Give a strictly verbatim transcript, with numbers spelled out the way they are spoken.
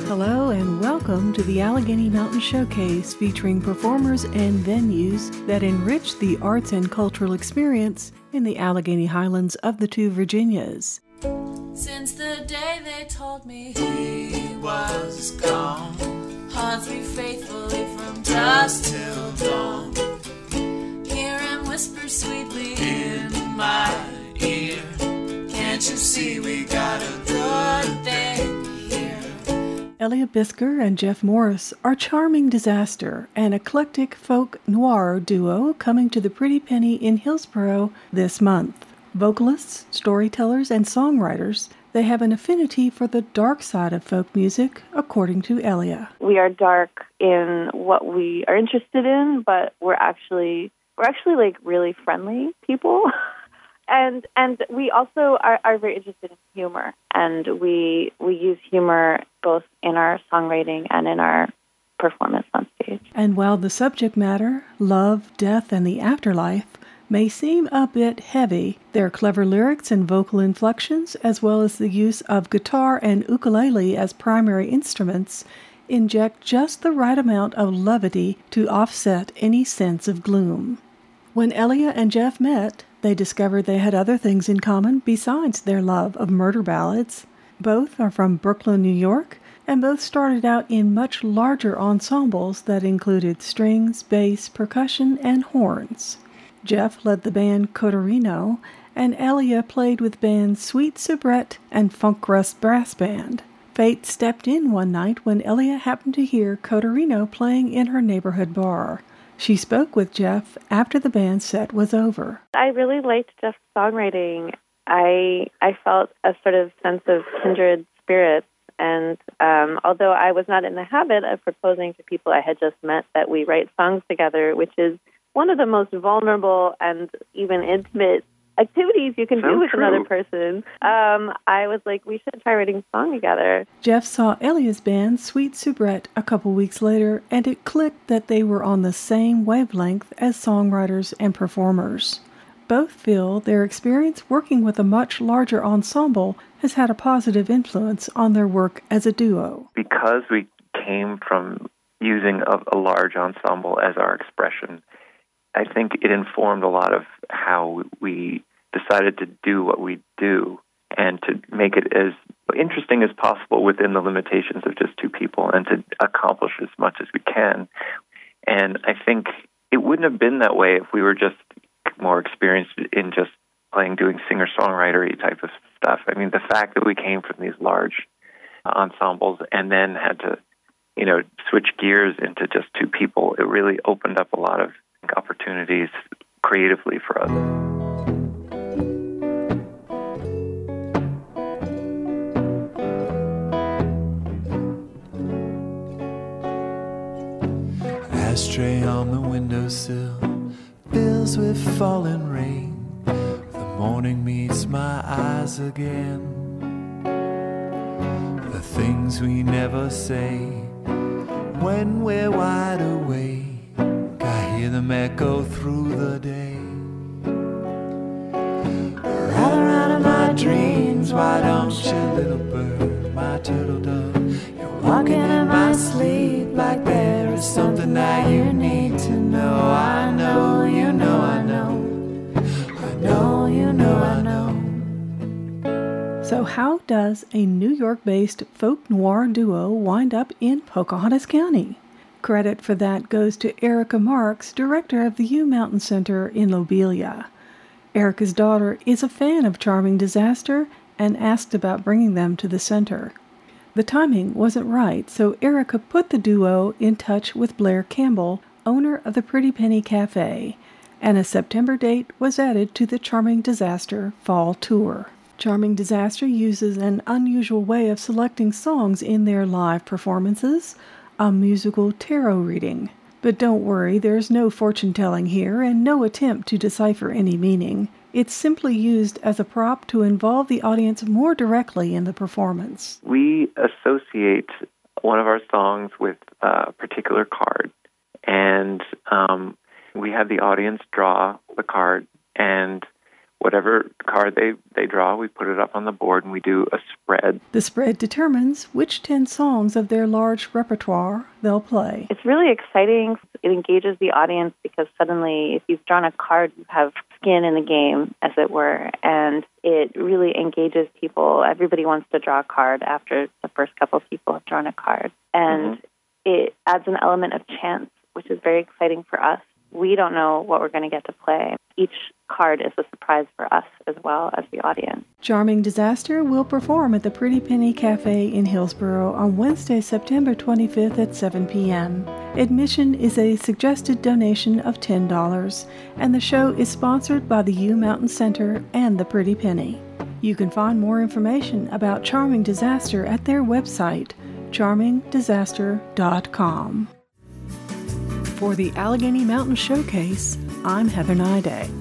Hello and welcome to the Allegheny Mountain Showcase, featuring performers and venues that enrich the arts and cultural experience in the Allegheny Highlands of the two Virginias. Since the day they told me he was gone, haunts me faithfully from dusk till dawn. Hear him whisper sweetly in my ear, can't you see we got a good thing here? Elia Bisker and Jeff Morris are Charming Disaster, an eclectic folk noir duo coming to the Pretty Penny in Hillsboro this month. Vocalists, storytellers, and songwriters, they have an affinity for the dark side of folk music, according to Elia. We are dark in what we are interested in, but we're actually we're actually like really friendly people. And and we also are, are very interested in humor, and we we use humor both in our songwriting and in our performance on stage. And while the subject matter, love, death, and the afterlife, may seem a bit heavy, their clever lyrics and vocal inflections, as well as the use of guitar and ukulele as primary instruments, inject just the right amount of levity to offset any sense of gloom. When Elia and Jeff met, they discovered they had other things in common besides their love of murder ballads. Both are from Brooklyn, New York, and both started out in much larger ensembles that included strings, bass, percussion, and horns. Jeff led the band Cotorino, and Elia played with bands Sweet Soubrette and Funk Rust Brass Band. Fate stepped in one night when Elia happened to hear Cotorino playing in her neighborhood bar. She spoke with Jeff after the band set was over. I really liked Jeff's songwriting. I I felt a sort of sense of kindred spirits, and um, although I was not in the habit of proposing to people I had just met that we write songs together, which is one of the most vulnerable and even intimate activities you can so do with true. another person, um, I was like, we should try writing a song together. Jeff saw Elia's band, Sweet Soubrette, a couple weeks later, and it clicked that they were on the same wavelength as songwriters and performers. Both feel their experience working with a much larger ensemble has had a positive influence on their work as a duo. Because we came from using a, a large ensemble as our expression, I think it informed a lot of how we decided to do what we do and to make it as interesting as possible within the limitations of just two people and to accomplish as much as we can. And I think it wouldn't have been that way if we were just more experienced in just playing, doing singer-songwriter-y type of stuff. I mean, the fact that we came from these large ensembles and then had to, you know, switch gears into just two people, it really opened up a lot of opportunities creatively for us. Ashtray on the windowsill fills with falling rain. The morning meets my eyes again. The things we never say when we're wide awake, I hear them echo through the day. Rather out of my dreams, why don't you, little bird, my turtle dove? You're walking in my sleep like there is something that you need to know. I know, you know, I know. I know, you know, I know. So how does a New York-based folk noir duo wind up in Pocahontas County? Credit for that goes to Erica Marks, director of the U Mountain Center in Lobelia. Erica's daughter is a fan of Charming Disaster and asked about bringing them to the center. The timing wasn't right, so Erica put the duo in touch with Blair Campbell, owner of the Pretty Penny Cafe, and a September date was added to the Charming Disaster Fall Tour. Charming Disaster uses an unusual way of selecting songs in their live performances, a musical tarot reading. But don't worry, there's no fortune-telling here and no attempt to decipher any meaning. It's simply used as a prop to involve the audience more directly in the performance. We associate one of our songs with a particular card, and um, we have the audience draw the card, and whatever card they, they draw, we put it up on the board and we do a spread. The spread determines which ten songs of their large repertoire they'll play. It's really exciting. It engages the audience because suddenly if you've drawn a card, you have skin in the game, as it were, and it really engages people. Everybody wants to draw a card after the first couple of people have drawn a card. And mm-hmm. it adds an element of chance, which is very exciting for us. We don't know what we're going to get to play. Each card is a surprise for us as well as the audience. Charming Disaster will perform at the Pretty Penny Cafe in Hillsboro on Wednesday, September twenty-fifth at seven p.m. Admission is a suggested donation of ten dollars, and the show is sponsored by the U Mountain Center and the Pretty Penny. You can find more information about Charming Disaster at their website, charming disaster dot com. For the Allegheny Mountain Showcase, I'm Heather Nyday.